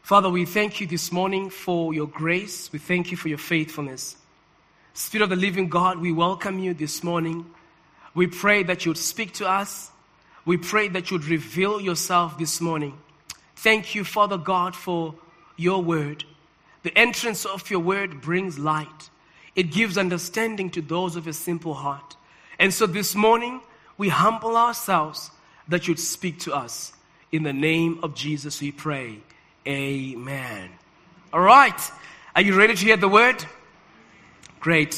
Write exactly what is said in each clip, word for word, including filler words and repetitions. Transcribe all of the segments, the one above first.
Father, we thank you this morning for your grace. We thank you for your faithfulness. Spirit of the living God, we welcome you this morning. We pray that you would speak to us. We pray that you would reveal yourself this morning. Thank you, Father God, for your word. The entrance of your word brings light. It gives understanding to those of a simple heart. And so this morning, we humble ourselves that you'd speak to us. In the name of Jesus, we pray. Amen. All right. Are you ready to hear the word? Great.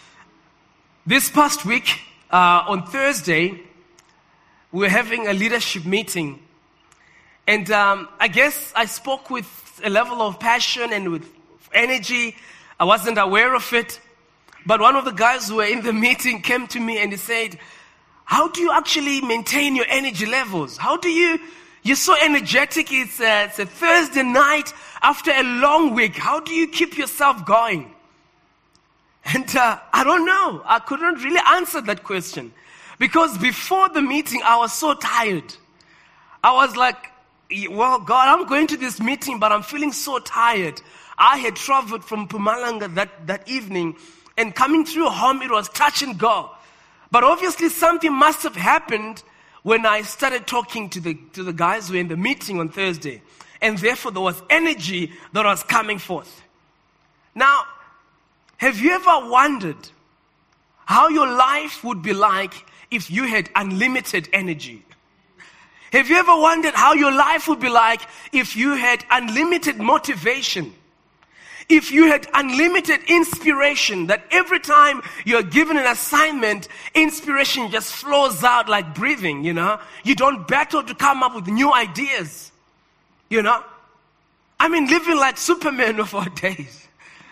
This past week, uh, on Thursday, we were having a leadership meeting. And um, I guess I spoke with a level of passion and with energy. I wasn't aware of it. But one of the guys who were in the meeting came to me and he said, how do you actually maintain your energy levels? How do you... You're so energetic. It's a, it's a Thursday night after a long week. How do you keep yourself going? And uh, I don't know. I couldn't really answer that question. Because before the meeting, I was so tired. I was like, well, God, I'm going to this meeting, but I'm feeling so tired. I had traveled from Mpumalanga that, that evening. And coming through home, it was touch and go. But obviously something must have happened when I started talking to the to the guys who were in the meeting on Thursday. And therefore there was energy that was coming forth. Now, have you ever wondered how your life would be like if you had unlimited energy? Have you ever wondered how your life would be like if you had unlimited motivation? If you had unlimited inspiration, that every time you're given an assignment, inspiration just flows out like breathing, you know? You don't battle to come up with new ideas, you know? I mean, living like Superman of our days.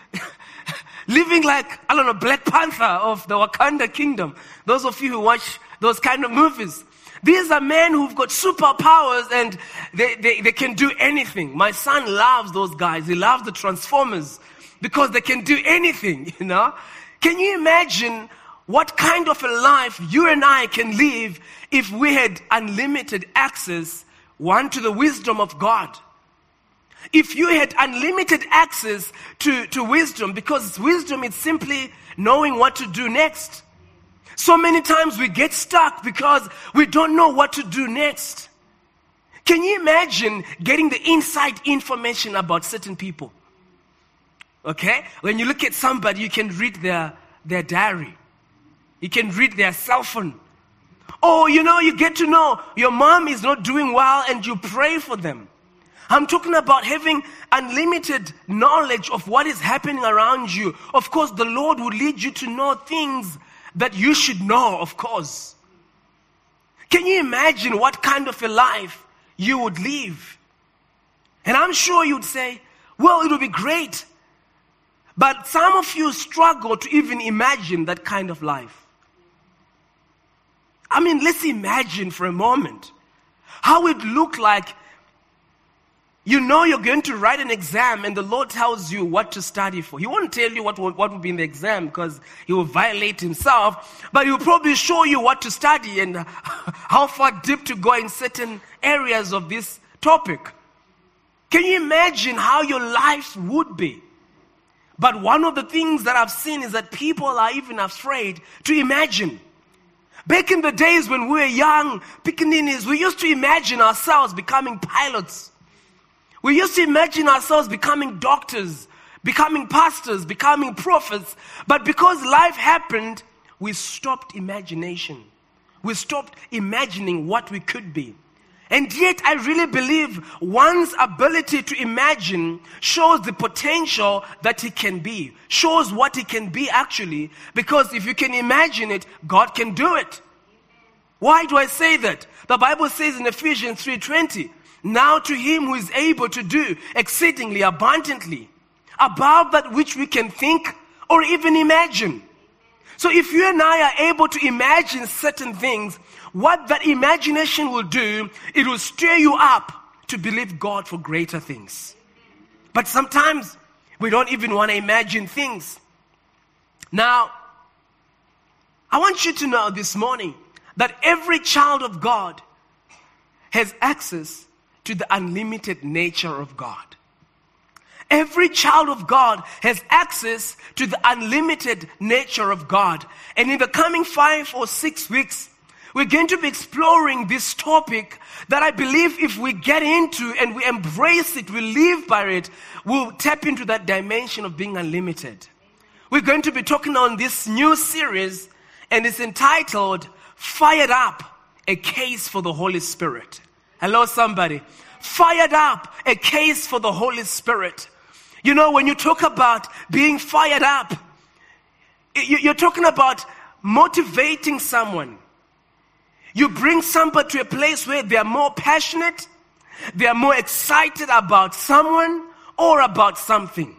Living like, I don't know, Black Panther of the Wakanda Kingdom. Those of you who watch those kind of movies. These are men who've got superpowers and they, they, they can do anything. My son loves those guys. He loves the Transformers because they can do anything, you know. Can you imagine what kind of a life you and I can live if we had unlimited access, one, to the wisdom of God? If you had unlimited access to, to wisdom, because wisdom is simply knowing what to do next. So many times we get stuck because we don't know what to do next. Can you imagine getting the inside information about certain people? Okay? When you look at somebody, you can read their, their diary. You can read their cell phone. Oh, you know, you get to know your mom is not doing well and you pray for them. I'm talking about having unlimited knowledge of what is happening around you. Of course, the Lord will lead you to know things that you should know, of course. Can you imagine what kind of a life you would live? And I'm sure you'd say, well, it would be great. But some of you struggle to even imagine that kind of life. I mean, let's imagine for a moment how it looked like. You know you're going to write an exam and the Lord tells you what to study for. He won't tell you what will, what will be in the exam because he will violate himself. But he will probably show you what to study and how far deep to go in certain areas of this topic. Can you imagine how your life would be? But one of the things that I've seen is that people are even afraid to imagine. Back in the days when we were young, pickaninnies, we used to imagine ourselves becoming pilots. We used to imagine ourselves becoming doctors, becoming pastors, becoming prophets. But because life happened, we stopped imagination. We stopped imagining what we could be. And yet I really believe one's ability to imagine shows the potential that he can be, shows what he can be actually. Because if you can imagine it, God can do it. Why do I say that? The Bible says in Ephesians three twenty, now to him who is able to do exceedingly abundantly, above that which we can think or even imagine. So if you and I are able to imagine certain things, what that imagination will do, it will stir you up to believe God for greater things. But sometimes we don't even want to imagine things. Now, I want you to know this morning that every child of God has access to the unlimited nature of God. Every child of God has access to the unlimited nature of God. And in the coming five or six weeks, we're going to be exploring this topic that I believe if we get into and we embrace it, we live by it, we'll tap into that dimension of being unlimited. We're going to be talking on this new series, and it's entitled, Fired Up, a Case for the Holy Spirit. Hello, somebody. Fired Up, a Case for the Holy Spirit. You know, when you talk about being fired up, you're talking about motivating someone. You bring somebody to a place where they are more passionate, they are more excited about someone or about something.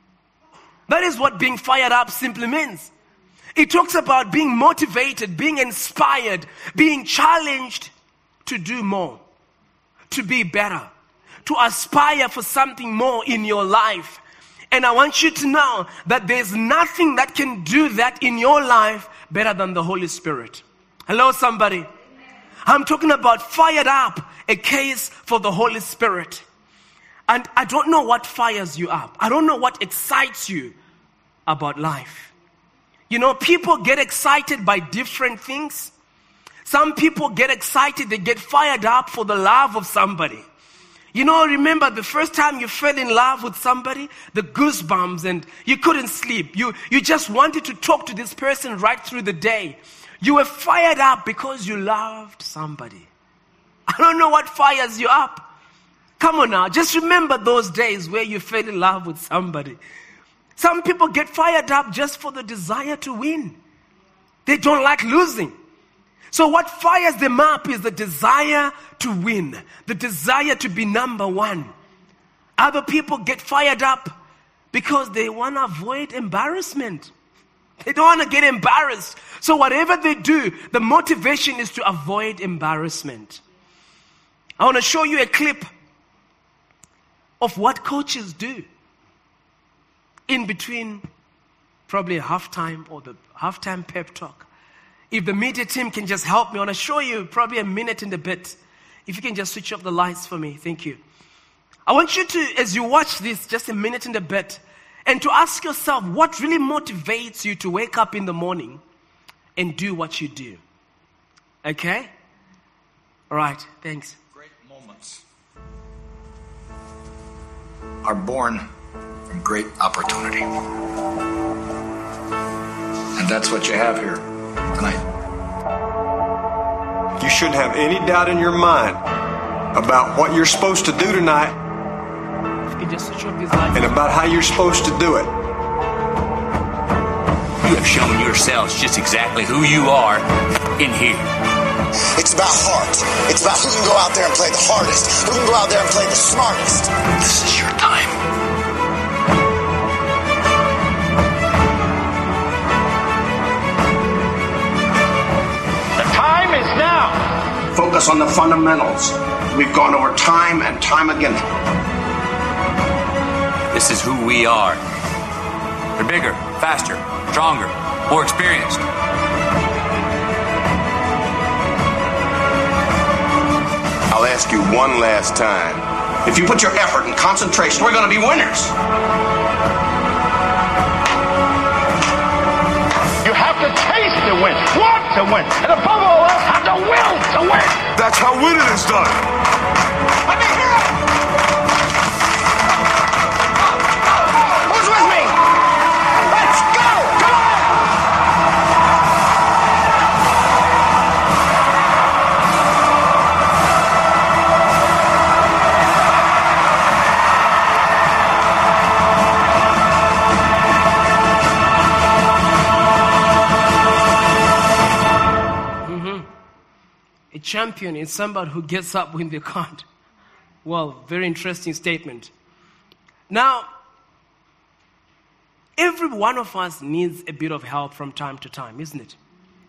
That is what being fired up simply means. It talks about being motivated, being inspired, being challenged to do more, to be better, to aspire for something more in your life. And I want you to know that there's nothing that can do that in your life better than the Holy Spirit. Hello, somebody. I'm talking about fired up, a case for the Holy Spirit. And I don't know what fires you up. I don't know what excites you about life. You know, people get excited by different things. Some people get excited, they get fired up for the love of somebody. You know, remember the first time you fell in love with somebody, the goosebumps, and you couldn't sleep. You, you just wanted to talk to this person right through the day. You were fired up because you loved somebody. I don't know what fires you up. Come on now, just remember those days where you fell in love with somebody. Some people get fired up just for the desire to win. They don't like losing. So what fires them up is the desire to win, the desire to be number one. Other people get fired up because they want to avoid embarrassment. They don't want to get embarrassed. So whatever they do, the motivation is to avoid embarrassment. I want to show you a clip of what coaches do in between probably a halftime or the halftime pep talk. If the media team can just help me, I want to show you probably a minute and a bit. If you can just switch off the lights for me. Thank you. I want you to, as you watch this, just a minute and a bit, and to ask yourself what really motivates you to wake up in the morning and do what you do. Okay? All right. Thanks. Great moments are born from great opportunity. And that's what you have here tonight. You shouldn't have any doubt in your mind about what you're supposed to do tonight You can just switch off these lights. and about how you're supposed to do it. You have shown yourselves just exactly who you are in here. It's about heart. It's about who can go out there and play the hardest, who can go out there and play the smartest. This is your time. The time is now. Focus on the fundamentals. We've gone over time and time again. This is who we are. We're bigger, faster, stronger, more experienced. I'll ask you one last time. If you put your effort and concentration, we're going to be winners. You have to taste to win, want to win, and above all else, have the will to win. That's how winning is done. Let me hear it. Who's with me? Let's go. Come on. A champion is somebody who gets up when they can't. Well, very interesting statement. Now, every one of us needs a bit of help from time to time, isn't it?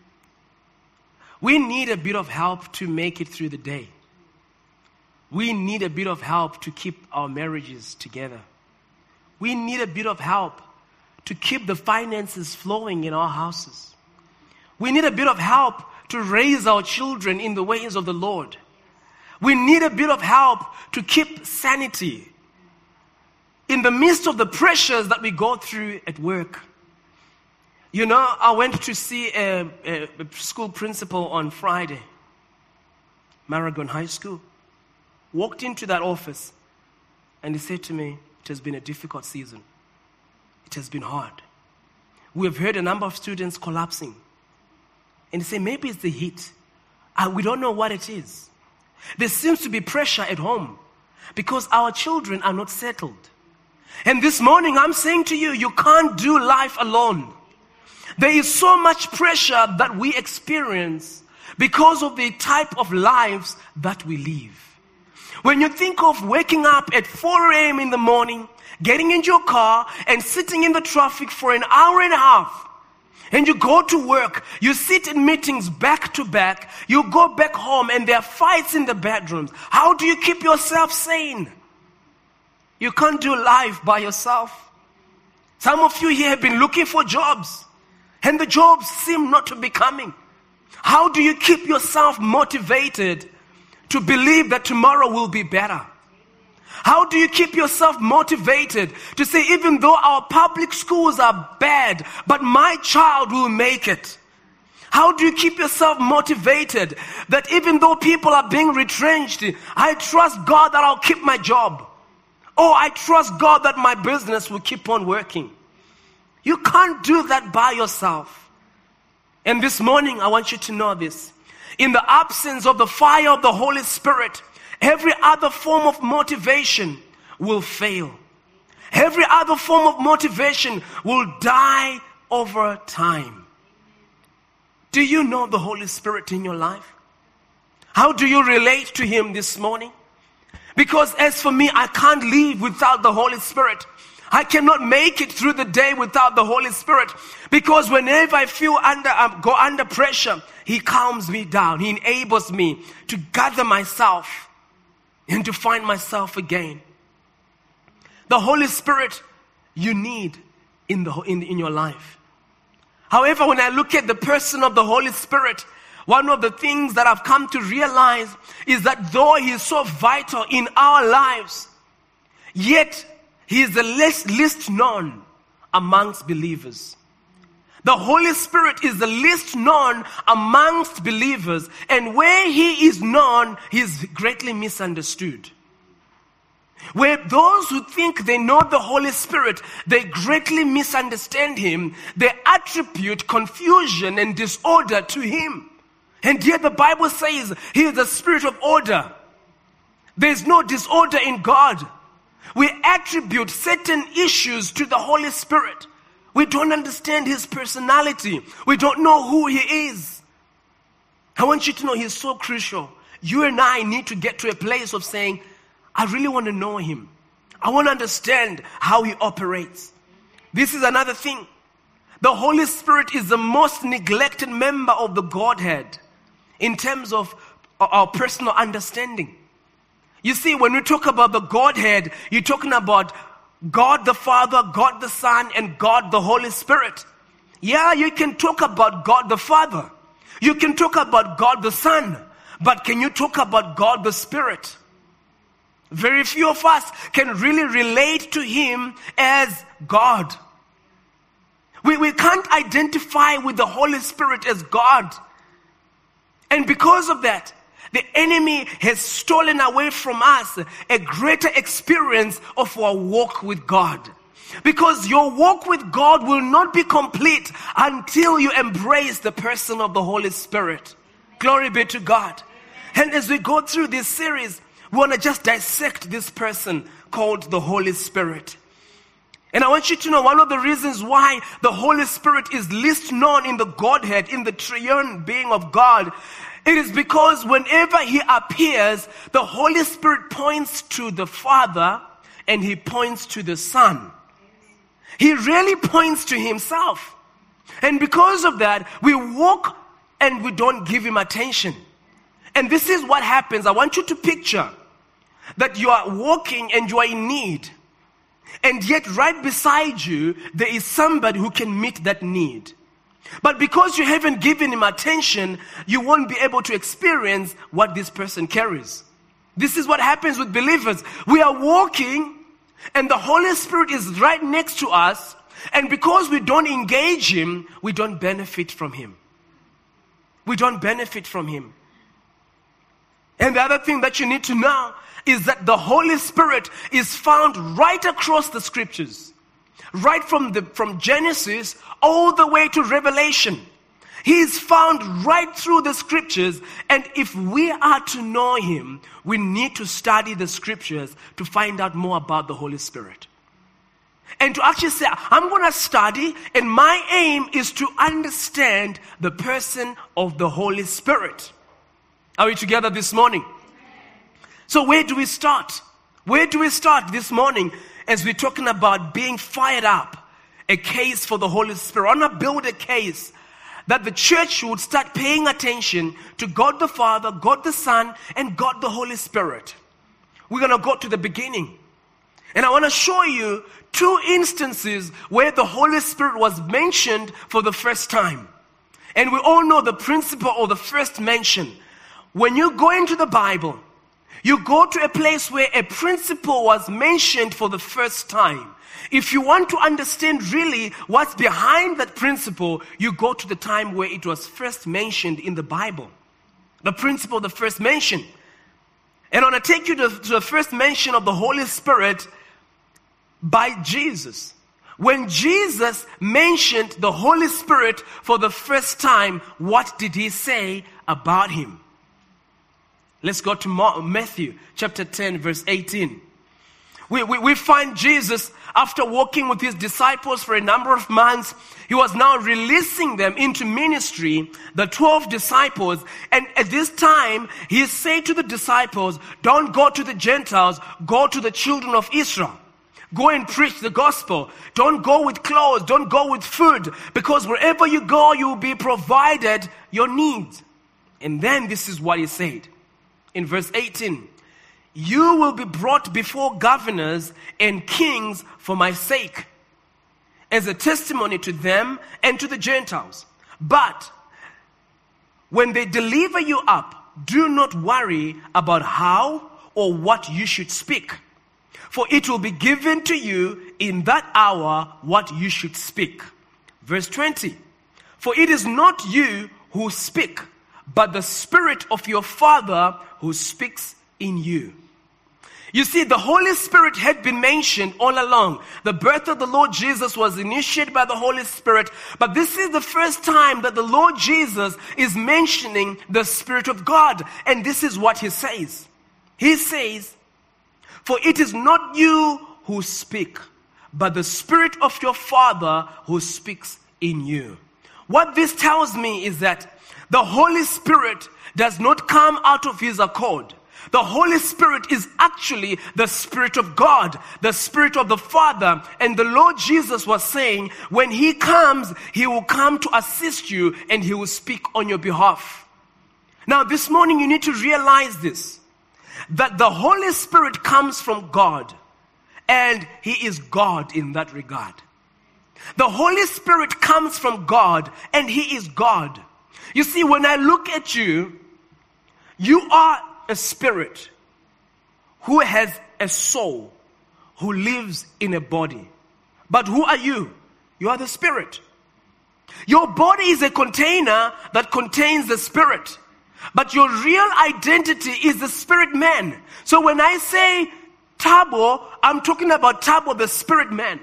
We need a bit of help to make it through the day. We need a bit of help to keep our marriages together. We need a bit of help to keep the finances flowing in our houses. We need a bit of help to raise our children in the ways of the Lord. We need a bit of help to keep sanity. in the midst of the pressures that we go through at work. You know, I went to see a, a, a school principal on Friday, Maragon High School. Walked into that office and he said to me, it has been a difficult season. It has been hard. We have heard a number of students collapsing. And he said, maybe it's the heat. Uh, we don't know what it is. There seems to be pressure at home because our children are not settled. And this morning I'm saying to you, you can't do life alone. There is so much pressure that we experience because of the type of lives that we live. When you think of waking up at four a.m. in the morning, getting into your car and sitting in the traffic for an hour and a half, and you go to work, you sit in meetings back to back, you go back home and there are fights in the bedrooms. How do you keep yourself sane? You can't do life by yourself. Some of you here have been looking for jobs and the jobs seem not to be coming. How do you keep yourself motivated to believe that tomorrow will be better? How do you keep yourself motivated to say, even though our public schools are bad, but my child will make it? How do you keep yourself motivated that even though people are being retrenched, I trust God that I'll keep my job? Oh, I trust God that my business will keep on working. You can't do that by yourself. And this morning, I want you to know this. In the absence of the fire of the Holy Spirit, every other form of motivation will fail. Every other form of motivation will die over time. Do you know the Holy Spirit in your life? How do you relate to Him this morning? Because as for me, I can't live without the Holy Spirit. I cannot make it through the day without the Holy Spirit. Because whenever I feel under, um, go under pressure, He calms me down. He enables me to gather myself and to find myself again. The Holy Spirit you need in, the, in, in your life. However, when I look at the person of the Holy Spirit, one of the things that I've come to realize is that though He is so vital in our lives, yet He is the least, least known amongst believers. The Holy Spirit is the least known amongst believers, and where He is known, He is greatly misunderstood. Where those who think they know the Holy Spirit, they greatly misunderstand Him. They attribute confusion and disorder to Him. And yet the Bible says He is the Spirit of order. There is no disorder in God. We attribute certain issues to the Holy Spirit. We don't understand His personality. We don't know who He is. I want you to know He's so crucial. You and I need to get to a place of saying, I really want to know Him. I want to understand how He operates. This is another thing. The Holy Spirit is the most neglected member of the Godhead in terms of our personal understanding. You see, when we talk about the Godhead, you're talking about God the Father, God the Son, and God the Holy Spirit. Yeah, you can talk about God the Father. You can talk about God the Son. But can you talk about God the Spirit? Very few of us can really relate to Him as God. We, we can't identify with the Holy Spirit as God. And because of that, the enemy has stolen away from us a greater experience of our walk with God. Because your walk with God will not be complete until you embrace the person of the Holy Spirit. Glory be to God. And as we go through this series, we want to just dissect this person called the Holy Spirit. And I want you to know one of the reasons why the Holy Spirit is least known in the Godhead, in the triune being of God, it is because whenever He appears, the Holy Spirit points to the Father and He points to the Son. He really points to Himself. And because of that, we walk and we don't give Him attention. And this is what happens. I want you to picture that you are walking and you are in need. And yet right beside you, there is somebody who can meet that need. But because you haven't given Him attention, you won't be able to experience what this person carries. This is what happens with believers. We are walking, And the Holy Spirit is right next to us. And because we don't engage him, we don't benefit from him. We don't benefit from him. And the other thing that you need to know is that the Holy Spirit is found right across the scriptures. Right from the from Genesis all the way to Revelation. He is found right through the scriptures. And if we are to know him, we need to study the scriptures to find out more about the Holy Spirit. And to actually say, I'm going to study, and my aim is to understand the person of the Holy Spirit. Are we together this morning? So where do we start? Where do we start this morning as we're talking about being fired up? A case for the Holy Spirit. I want to build a case that the church would start paying attention to God the Father, God the Son, and God the Holy Spirit. We're going to go to the beginning. And I want to show you two instances where the Holy Spirit was mentioned for the first time. And we all know the principle of the first mention. When you go into the Bible, you go to a place where a principle was mentioned for the first time. If you want to understand really what's behind that principle, you go to the time where it was first mentioned in the Bible. The principle of the first mention. And I want to take you to, to the first mention of the Holy Spirit by Jesus. When Jesus mentioned the Holy Spirit for the first time, what did he say about him? Let's go to Matthew chapter ten, verse eighteen. We, we, we find Jesus, after walking with his disciples for a number of months, he was now releasing them into ministry, the twelve disciples. And at this time, he said to the disciples, don't go to the Gentiles, go to the children of Israel. Go and preach the gospel. Don't go with clothes. Don't go with food. Because wherever you go, you will be provided your needs. And then this is what he said in verse eighteen. You will be brought before governors and kings for my sake, as a testimony to them and to the Gentiles. But when they deliver you up, do not worry about how or what you should speak. For it will be given to you in that hour what you should speak. Verse twenty. For it is not you who speak, but the Spirit of your Father who speaks in you. You see, the Holy Spirit had been mentioned all along. The birth of the Lord Jesus was initiated by the Holy Spirit. But this is the first time that the Lord Jesus is mentioning the Spirit of God. And this is what he says. He says, for it is not you who speak, but the Spirit of your Father who speaks in you. What this tells me is that the Holy Spirit does not come out of his accord. The Holy Spirit is actually the Spirit of God, the Spirit of the Father. And the Lord Jesus was saying, when he comes, he will come to assist you and he will speak on your behalf. Now this morning you need to realize this, that the Holy Spirit comes from God and he is God in that regard. The Holy Spirit comes from God and he is God. You see, when I look at you, you are a spirit who has a soul, who lives in a body. But who are you? You are the spirit. Your body is a container that contains the spirit. But your real identity is the spirit man. So when I say Tabo, I'm talking about Tabo, the spirit man.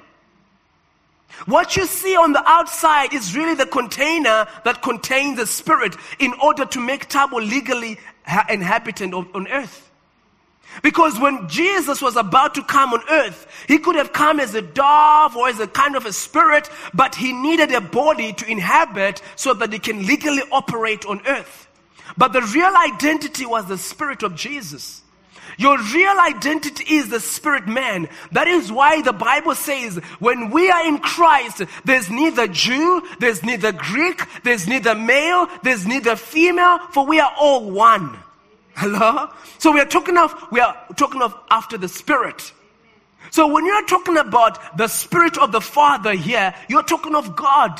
What you see on the outside is really the container that contains the spirit in order to make Tabo legally inhabitant of, on earth. Because when Jesus was about to come on earth, he could have come as a dove or as a kind of a spirit, but he needed a body to inhabit so that he can legally operate on earth. But the real identity was the Spirit of Jesus. Your real identity is the spirit man. That is why the Bible says when we are in Christ, there's neither Jew, there's neither Greek, there's neither male, there's neither female, for we are all one. Hello? So we are talking of, we are talking of after the Spirit. So when you're talking about the Spirit of the Father here, you're talking of God.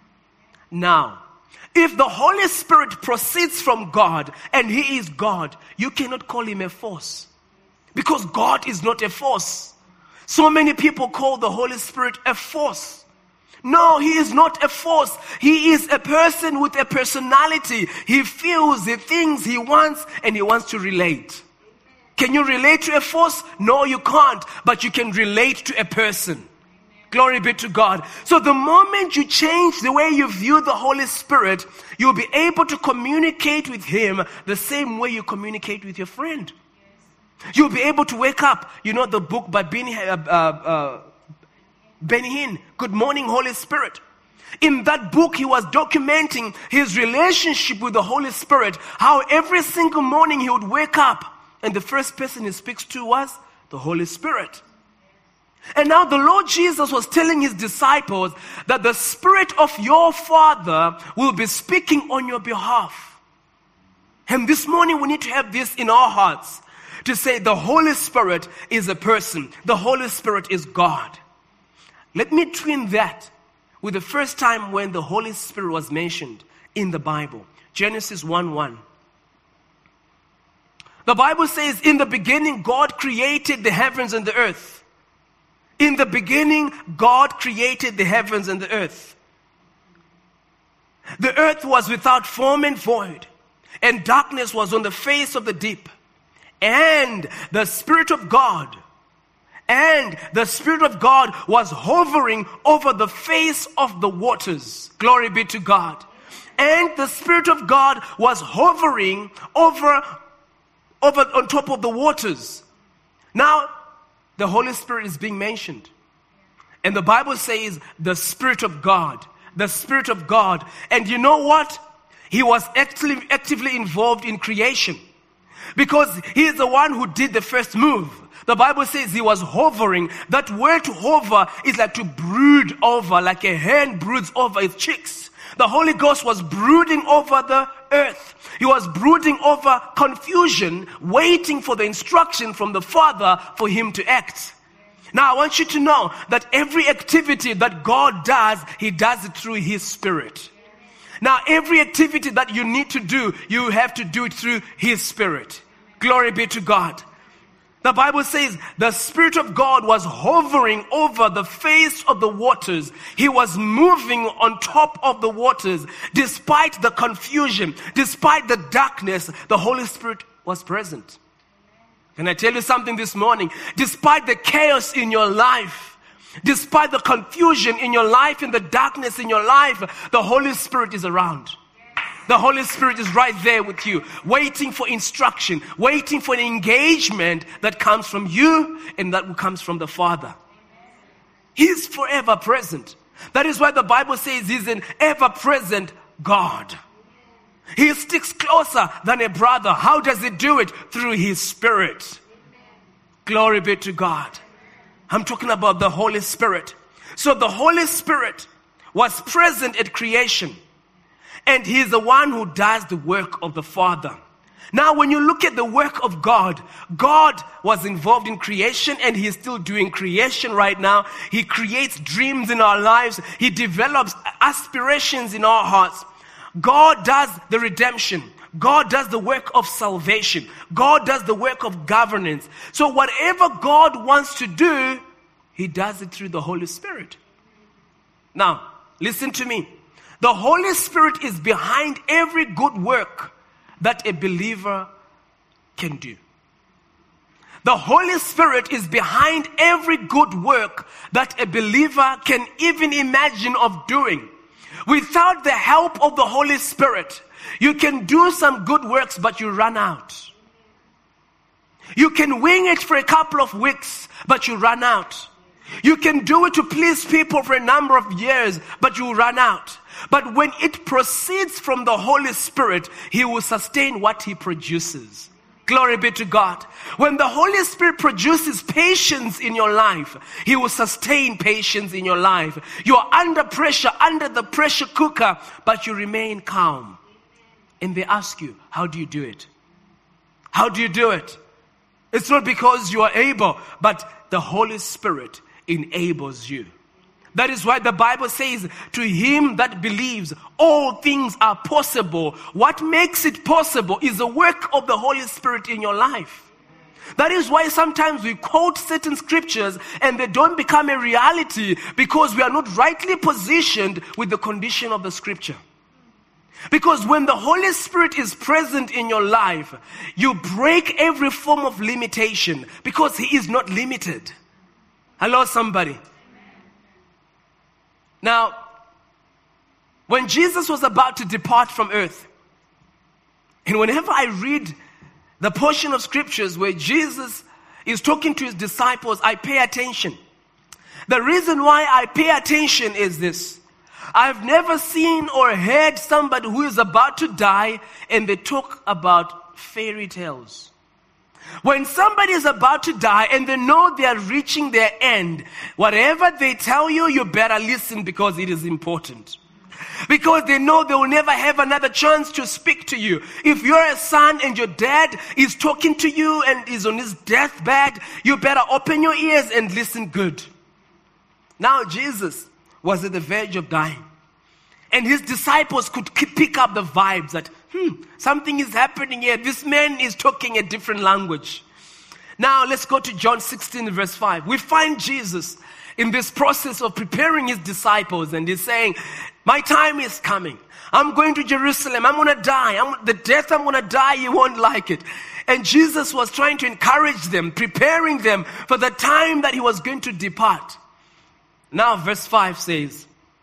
Now, if the Holy Spirit proceeds from God and he is God, you cannot call him a force. Because God is not a force. So many people call the Holy Spirit a force. No, he is not a force. He is a person with a personality. He feels, he thinks, he wants, and he wants to relate. Can you relate to a force? No, you can't. But you can relate to a person. Glory be to God. So the moment you change the way you view the Holy Spirit, you'll be able to communicate with him the same way you communicate with your friend. You'll be able to wake up. You know the book by Benny, uh, uh, uh, Benny Hinn, Good Morning, Holy Spirit. In that book, he was documenting his relationship with the Holy Spirit, how every single morning he would wake up and the first person he speaks to was the Holy Spirit. And now the Lord Jesus was telling his disciples that the Spirit of your Father will be speaking on your behalf. And this morning we need to have this in our hearts, to say the Holy Spirit is a person. The Holy Spirit is God. Let me twin that with the first time when the Holy Spirit was mentioned in the Bible. Genesis one one. The Bible says, in the beginning, God created the heavens and the earth. In the beginning, God created the heavens and the earth. The earth was without form and void, and darkness was on the face of the deep. And the Spirit of God, and the Spirit of God was hovering over the face of the waters. Glory be to God. And the Spirit of God was hovering over, over on top of the waters. Now, the Holy Spirit is being mentioned. And the Bible says the Spirit of God. The Spirit of God. And you know what? He was actively, actively involved in creation. Because he is the one who did the first move. The Bible says he was hovering. That word to hover is like to brood over, like a hen broods over its chicks. The Holy Ghost was brooding over the earth. He was brooding over confusion, waiting for the instruction from the Father for him to act. Now I want you to know that every activity that God does, he does it through his Spirit. Now every activity that you need to do, you have to do it through his Spirit. Glory be to God. The Bible says the Spirit of God was hovering over the face of the waters. He was moving on top of the waters. Despite the confusion, despite the darkness, the Holy Spirit was present. Can I tell you something this morning? Despite the chaos in your life, despite the confusion in your life and the darkness in your life, the Holy Spirit is around. The Holy Spirit is right there with you, waiting for instruction, waiting for an engagement that comes from you and that comes from the Father. He's forever present. That is why the Bible says he's an ever-present God. He sticks closer than a brother. How does he do it? Through his Spirit. Glory be to God. I'm talking about the Holy Spirit. So the Holy Spirit was present at creation. And he is the one who does the work of the Father. Now, when you look at the work of God, God was involved in creation and he is still doing creation right now. He creates dreams in our lives. He develops aspirations in our hearts. God does the redemption. God does the work of salvation. God does the work of governance. So whatever God wants to do, he does it through the Holy Spirit. Now, listen to me. The Holy Spirit is behind every good work that a believer can do. The Holy Spirit is behind every good work that a believer can even imagine of doing. Without the help of the Holy Spirit, you can do some good works, but you run out. You can wing it for a couple of weeks, but you run out. You can do it to please people for a number of years, but you run out. But when it proceeds from the Holy Spirit, he will sustain what he produces. Glory be to God. When the Holy Spirit produces patience in your life, he will sustain patience in your life. You are under pressure, under the pressure cooker, but you remain calm. And they ask you, how do you do it? How do you do it? It's not because you are able, but the Holy Spirit enables you. That is why the Bible says, to him that believes, all things are possible. What makes it possible is the work of the Holy Spirit in your life. That is why sometimes we quote certain scriptures and they don't become a reality because we are not rightly positioned with the condition of the scripture. Because when the Holy Spirit is present in your life, you break every form of limitation because He is not limited. Hello, somebody. Now, when Jesus was about to depart from earth, and whenever I read the portion of scriptures where Jesus is talking to His disciples, I pay attention. The reason why I pay attention is this. I've never seen or heard somebody who is about to die and they talk about fairy tales. When somebody is about to die and they know they are reaching their end, whatever they tell you, you better listen because it is important. Because they know they will never have another chance to speak to you. If you're a son and your dad is talking to you and is on his deathbed, you better open your ears and listen good. Now Jesus was at the verge of dying. And His disciples could pick up the vibes that, hmm, something is happening here. This man is talking a different language. Now let's go to John sixteen verse five. We find Jesus in this process of preparing His disciples and He's saying, my time is coming. I'm going to Jerusalem. I'm going to die. I'm, the death I'm going to die, you won't like it. And Jesus was trying to encourage them, preparing them for the time that He was going to depart. Now verse five says,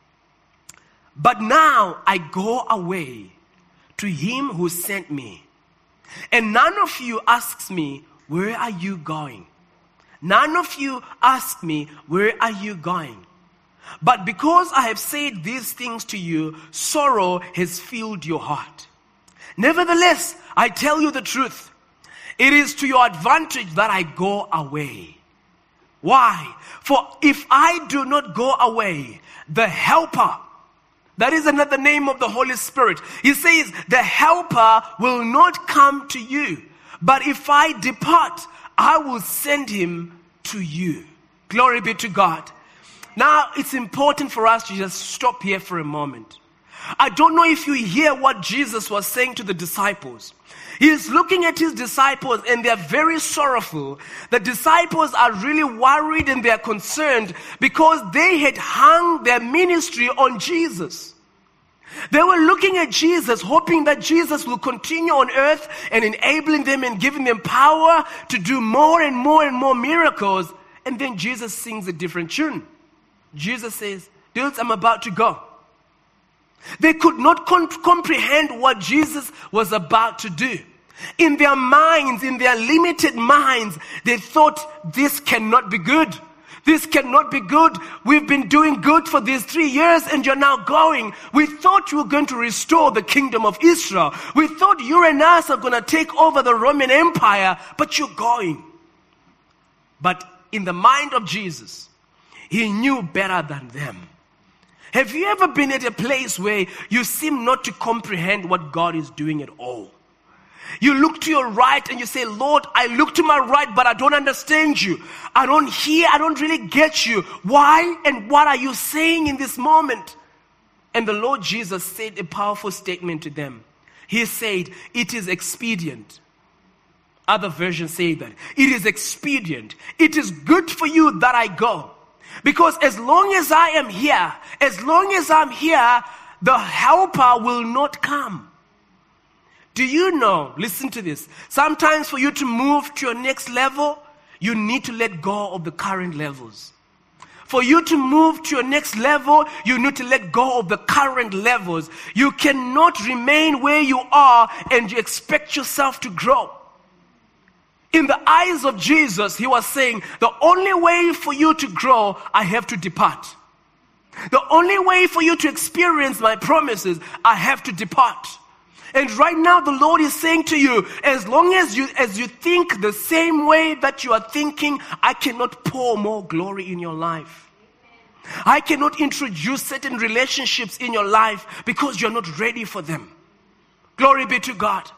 but now I go away to Him who sent me. And none of you asks me, where are you going? None of you ask me, where are you going? But because I have said these things to you, sorrow has filled your heart. Nevertheless, I tell you the truth. It is to your advantage that I go away. Why? For if I do not go away, the Helper, that is another name of the Holy Spirit. He says, the Helper will not come to you. But if I depart, I will send Him to you. Glory be to God. Now, it's important for us to just stop here for a moment. I don't know if you hear what Jesus was saying to the disciples. He is looking at His disciples and they are very sorrowful. The disciples are really worried and they are concerned because they had hung their ministry on Jesus. They were looking at Jesus, hoping that Jesus will continue on earth and enabling them and giving them power to do more and more and more miracles. And then Jesus sings a different tune. Jesus says, dudes, I'm about to go. They could not com- comprehend what Jesus was about to do. In their minds, in their limited minds, they thought this cannot be good. This cannot be good. We've been doing good for these three years and you're now going. We thought you were going to restore the kingdom of Israel. We thought you and us are going to take over the Roman Empire, but you're going. But in the mind of Jesus, He knew better than them. Have you ever been at a place where you seem not to comprehend what God is doing at all? You look to your right and you say, Lord, I look to my right, but I don't understand you. I don't hear, I don't really get you. Why and what are you saying in this moment? And the Lord Jesus said a powerful statement to them. He said, it is expedient. Other versions say that. It is expedient. It is good for you that I go. Because as long as I am here, as long as I'm here, the Helper will not come. Do you know, listen to this, sometimes for you to move to your next level, you need to let go of the current levels. For you to move to your next level, you need to let go of the current levels. You cannot remain where you are and you expect yourself to grow. In the eyes of Jesus, He was saying, the only way for you to grow, I have to depart. The only way for you to experience my promises, I have to depart. And right now the Lord is saying to you, as long as you as you think the same way that you are thinking, I cannot pour more glory in your life. I cannot introduce certain relationships in your life because you're not ready for them. Glory be to God.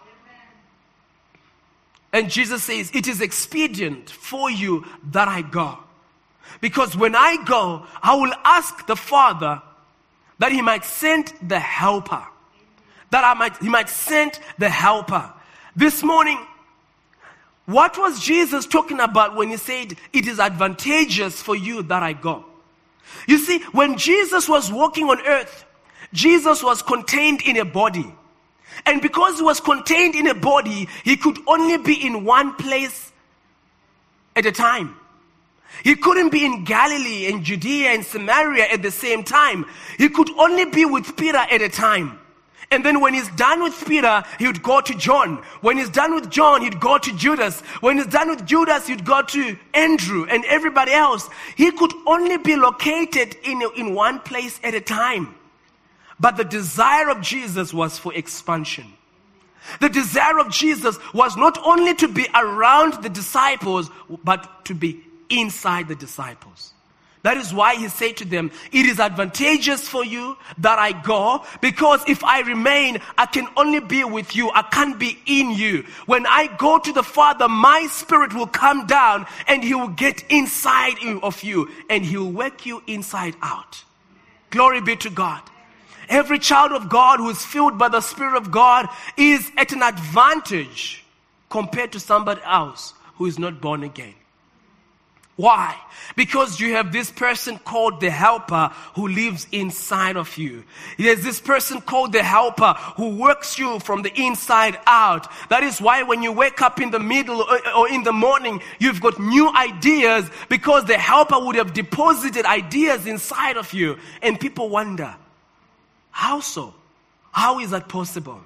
And Jesus says, it is expedient for you that I go. Because when I go, I will ask the Father that He might send the Helper. That I might, He might send the Helper. This morning, What was Jesus talking about when he said, it is advantageous for you that I go? You see, when Jesus was walking on earth, Jesus was contained in a body. And because he was contained in a body, he could only be in one place at a time. He couldn't be in Galilee and Judea and Samaria at the same time. He could only be with Peter at a time. And then when he's done with Peter, he would go to John. When he's done with John, he'd go to Judas. When he's done with Judas, he'd go to Andrew and everybody else. He could only be located in, in one place at a time. But the desire of Jesus was for expansion. The desire of Jesus was not only to be around the disciples, but to be inside the disciples. That is why he said to them, it is advantageous for you that I go, because if I remain, I can only be with you. I can't be in you. When I go to the Father, my Spirit will come down and he will get inside of you and he will work you inside out. Glory be to God. Every child of God who is filled by the Spirit of God is at an advantage compared to somebody else who is not born again. Why? Because you have this person called the Helper who lives inside of you. There's this person called the Helper who works you from the inside out. That is why when you wake up in the middle or in the morning, you've got new ideas, because the Helper would have deposited ideas inside of you. And people wonder, how so? How is that possible?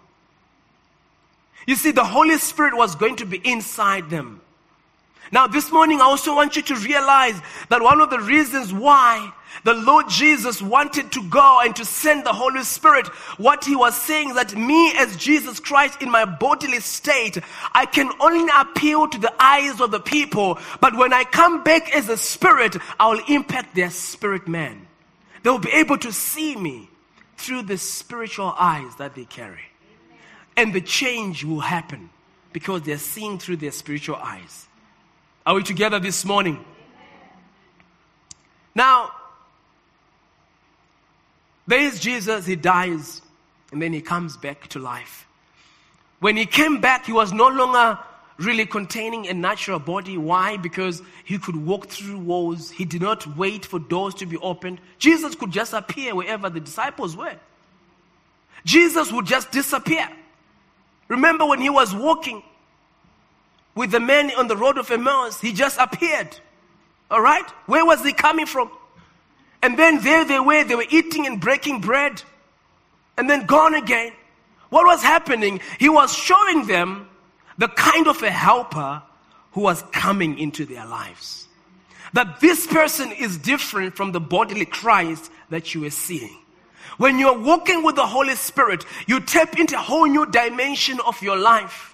You see, the Holy Spirit was going to be inside them. Now, this morning, I also want you to realize that one of the reasons why the Lord Jesus wanted to go and to send the Holy Spirit, what he was saying, that me as Jesus Christ in my bodily state, I can only appeal to the eyes of the people. But when I come back as a spirit, I will impact their spirit man. They will be able to see me through the spiritual eyes that they carry. And the change will happen because they're seeing through their spiritual eyes. Are we together this morning? Now, there is Jesus, he dies, and then he comes back to life. When he came back, he was no longer really containing a natural body. Why? Because he could walk through walls. He did not wait for doors to be opened. Jesus could just appear wherever the disciples were. Jesus would just disappear. Remember when he was walking with the men on the road of Emmaus, he just appeared. All right? Where was he coming from? And then there they were, they were eating and breaking bread. And then gone again. What was happening? He was showing them the kind of a helper who was coming into their lives. That this person is different from the bodily Christ that you are seeing. When you're walking with the Holy Spirit, you tap into a whole new dimension of your life.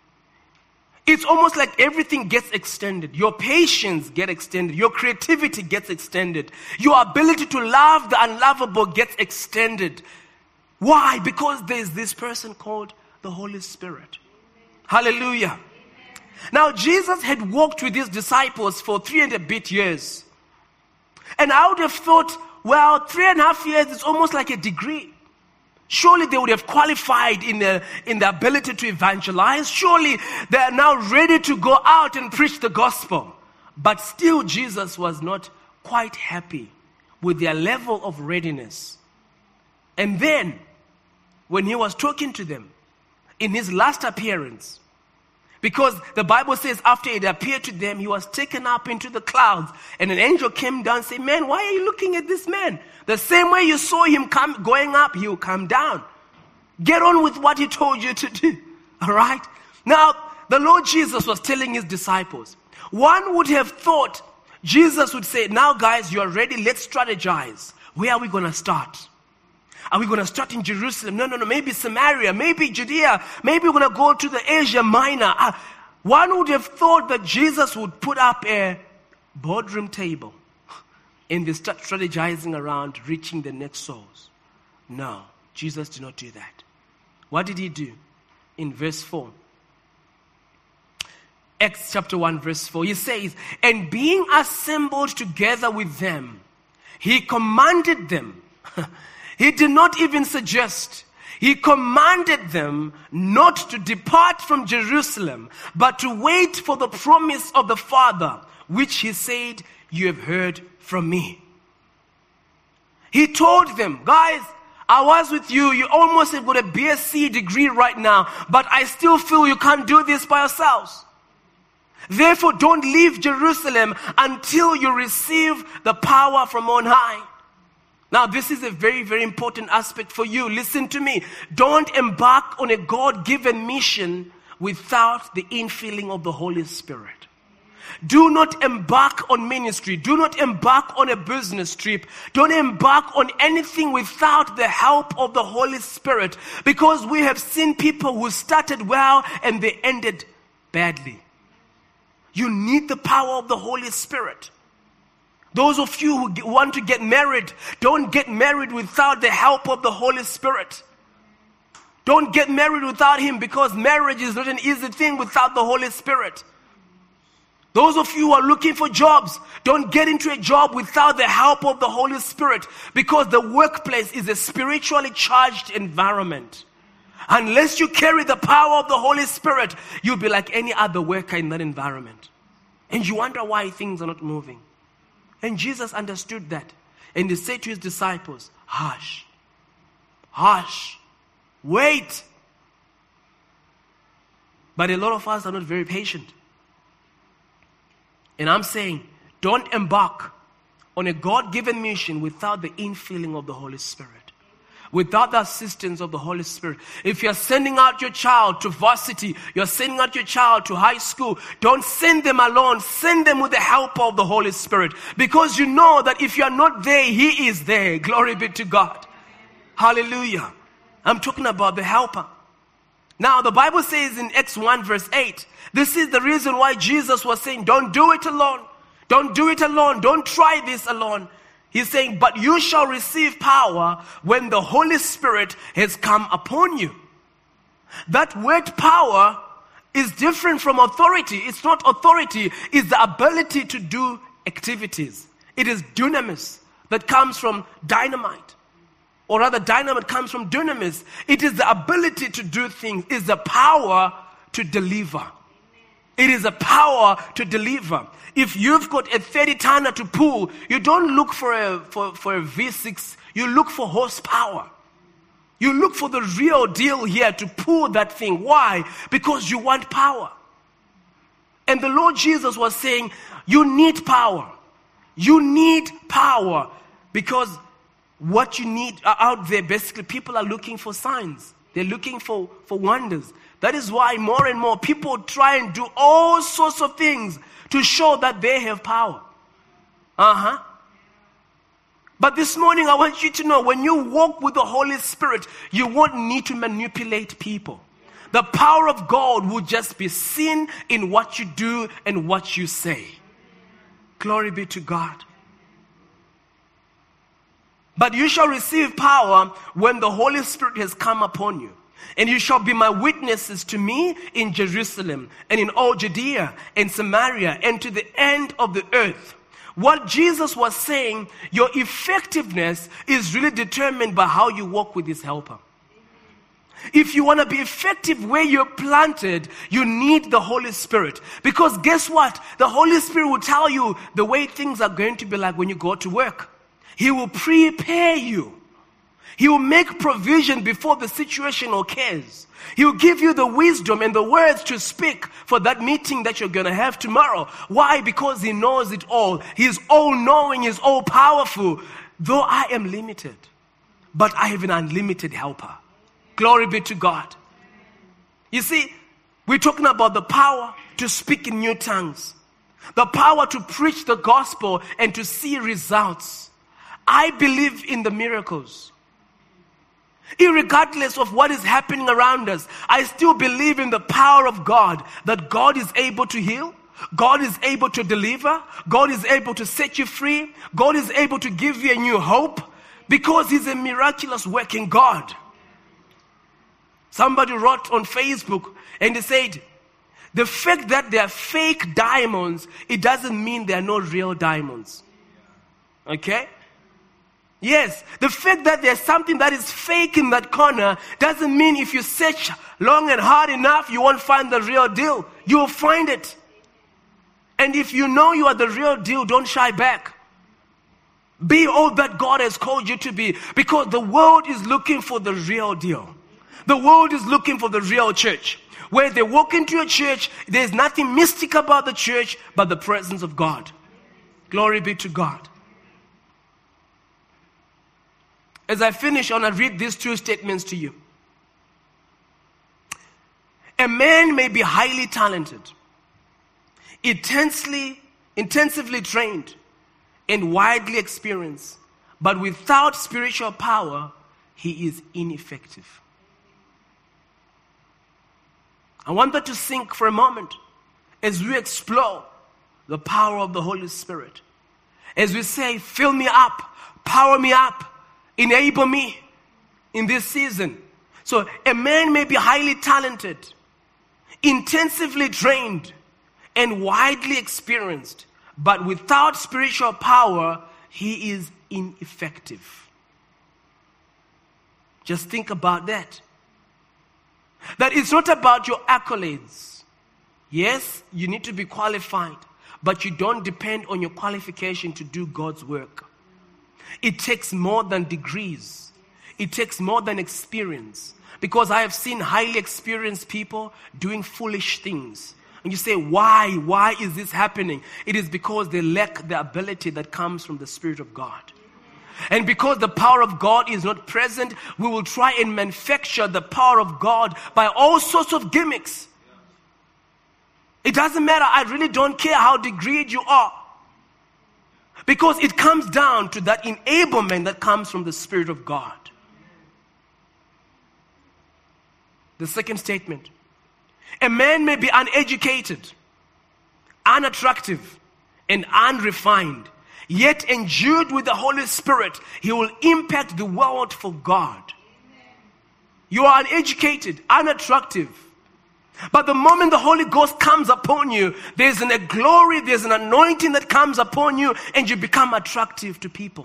It's almost like everything gets extended. Your patience gets extended. Your creativity gets extended. Your ability to love the unlovable gets extended. Why? Because there's this person called the Holy Spirit. Hallelujah. Now, Jesus had walked with his disciples for three and a bit years. And I would have thought, well, three and a half years is almost like a degree. Surely they would have qualified in the, in the ability to evangelize. Surely they are now ready to go out and preach the gospel. But still Jesus was not quite happy with their level of readiness. And then, when he was talking to them, in his last appearance, because the Bible says after it appeared to them, he was taken up into the clouds. And an angel came down and said, man, why are you looking at this man? The same way you saw him come going up, he will come down. Get on with what he told you to do. All right? Now, the Lord Jesus was telling his disciples. One would have thought Jesus would say, now guys, you are ready. Let's strategize. Where are we going to start? Are we going to start in Jerusalem? No, no, no. Maybe Samaria. Maybe Judea. Maybe we're going to go to the Asia Minor. Uh, one would have thought that Jesus would put up a boardroom table and they start strategizing around reaching the next souls. No, Jesus did not do that. What did he do? In verse four. Acts chapter one verse four. He says, and being assembled together with them, he commanded them. He did not even suggest. He commanded them not to depart from Jerusalem, but to wait for the promise of the Father, which he said, you have heard from me. He told them, guys, I was with you. You almost have got a B S c degree right now, but I still feel you can't do this by yourselves. Therefore, don't leave Jerusalem until you receive the power from on high. Now, this is a very, very important aspect for you. Listen to me. Don't embark on a God-given mission without the infilling of the Holy Spirit. Do not embark on ministry. Do not embark on a business trip. Don't embark on anything without the help of the Holy Spirit. Because we have seen people who started well and they ended badly. You need the power of the Holy Spirit. Those of you who want to get married, don't get married without the help of the Holy Spirit. Don't get married without Him, because marriage is not an easy thing without the Holy Spirit. Those of you who are looking for jobs, don't get into a job without the help of the Holy Spirit, because the workplace is a spiritually charged environment. Unless you carry the power of the Holy Spirit, you'll be like any other worker in that environment. And you wonder why things are not moving. And Jesus understood that. And he said to his disciples, hush, hush, wait. But a lot of us are not very patient. And I'm saying, don't embark on a God-given mission without the infilling of the Holy Spirit. Without the assistance of the Holy Spirit. If you're sending out your child to varsity, you're sending out your child to high school, don't send them alone. Send them with the help of the Holy Spirit. Because you know that if you're not there, He is there. Glory be to God. Hallelujah. I'm talking about the helper. Now, the Bible says in Acts one verse eight, this is the reason why Jesus was saying, don't do it alone. Don't do it alone. Don't try this alone. He's saying, but you shall receive power when the Holy Spirit has come upon you. That word power is different from authority. It's not authority. It's the ability to do activities. It is dunamis that comes from dynamite. Or rather, dynamite comes from dunamis. It is the ability to do things. It's the power to deliver. It is a power to deliver. If you've got a thirty tonner to pull, you don't look for a, for, for a V six. You look for horsepower. You look for the real deal here to pull that thing. Why? Because you want power. And the Lord Jesus was saying, you need power. You need power. Because what you need out there, basically, people are looking for signs. They're looking for, for wonders. That is why more and more people try and do all sorts of things to show that they have power. Uh-huh. But this morning I want you to know, when you walk with the Holy Spirit, you won't need to manipulate people. The power of God will just be seen in what you do and what you say. Glory be to God. But you shall receive power when the Holy Spirit has come upon you. And you shall be my witnesses to me in Jerusalem and in all Judea and Samaria and to the end of the earth. What Jesus was saying, your effectiveness is really determined by how you walk with His helper. If you want to be effective where you're planted, you need the Holy Spirit. Because guess what? The Holy Spirit will tell you the way things are going to be like when you go to work. He will prepare you. He will make provision before the situation occurs. He will give you the wisdom and the words to speak for that meeting that you're going to have tomorrow. Why? Because He knows it all. He's all-knowing. He's all-powerful. Though I am limited, but I have an unlimited helper. Glory be to God. You see, we're talking about the power to speak in new tongues. The power to preach the gospel and to see results. I believe in the miracles. Irregardless of what is happening around us, I still believe in the power of God, that God is able to heal, God is able to deliver, God is able to set you free, God is able to give you a new hope, because He's a miraculous working God. Somebody wrote on Facebook and they said, the fact that they are fake diamonds, it doesn't mean they are not real diamonds. Okay? Yes, the fact that there's something that is fake in that corner doesn't mean if you search long and hard enough, you won't find the real deal. You will find it. And if you know you are the real deal, don't shy back. Be all that God has called you to be, because the world is looking for the real deal. The world is looking for the real church. Where they walk into a church, there's nothing mystic about the church but the presence of God. Glory be to God. As I finish, I want to read these two statements to you. A man may be highly talented, intensely, intensively trained, and widely experienced, but without spiritual power, he is ineffective. I want that to sink for a moment as we explore the power of the Holy Spirit. As we say, fill me up, power me up, enable me in this season. So a man may be highly talented, intensively trained, and widely experienced, but without spiritual power, he is ineffective. Just think about that. That it's not about your accolades. Yes, you need to be qualified, but you don't depend on your qualification to do God's work. It takes more than degrees. It takes more than experience. Because I have seen highly experienced people doing foolish things. And you say, why? Why is this happening? It is because they lack the ability that comes from the Spirit of God. And because the power of God is not present, we will try and manufacture the power of God by all sorts of gimmicks. It doesn't matter. I really don't care how degreed you are. Because it comes down to that enablement that comes from the Spirit of God. The second statement. A man may be uneducated, unattractive, and unrefined, yet endued with the Holy Spirit, he will impact the world for God. You are uneducated, unattractive. But the moment the Holy Ghost comes upon you, there's an, a glory, there's an anointing that comes upon you, and you become attractive to people.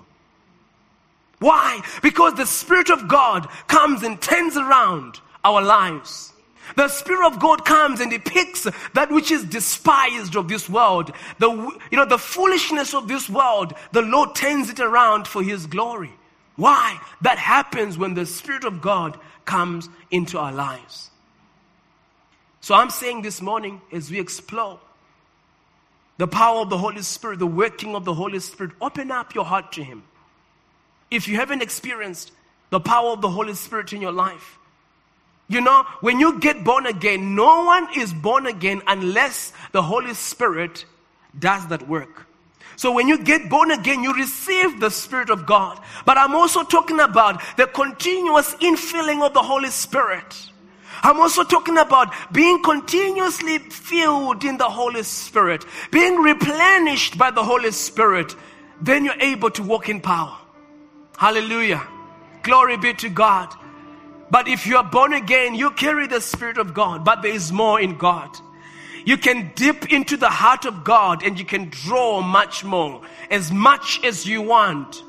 Why? Because the Spirit of God comes and turns around our lives. The Spirit of God comes and He picks that which is despised of this world. The, you know, the foolishness of this world, the Lord turns it around for His glory. Why? That happens when the Spirit of God comes into our lives. So I'm saying this morning, as we explore the power of the Holy Spirit, the working of the Holy Spirit, open up your heart to Him. If you haven't experienced the power of the Holy Spirit in your life, you know, when you get born again, no one is born again unless the Holy Spirit does that work. So when you get born again, you receive the Spirit of God. But I'm also talking about the continuous infilling of the Holy Spirit. I'm also talking about being continuously filled in the Holy Spirit, being replenished by the Holy Spirit. Then you're able to walk in power. Hallelujah. Glory be to God. But if you are born again, you carry the Spirit of God, but there is more in God. You can dip into the heart of God and you can draw much more, as much as you want.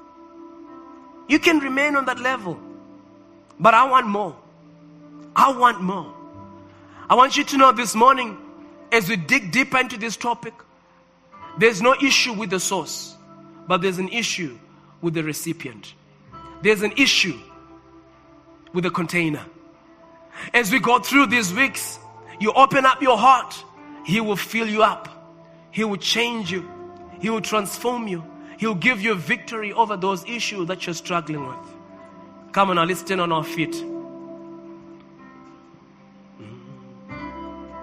You can remain on that level, but I want more. I want more. I want you to know this morning, as we dig deeper into this topic, there's no issue with the source, but there's an issue with the recipient. There's an issue with the container. As we go through these weeks, you open up your heart, He will fill you up. He will change you. He will transform you. He will give you a victory over those issues that you're struggling with. Come on now, let's stand on our feet.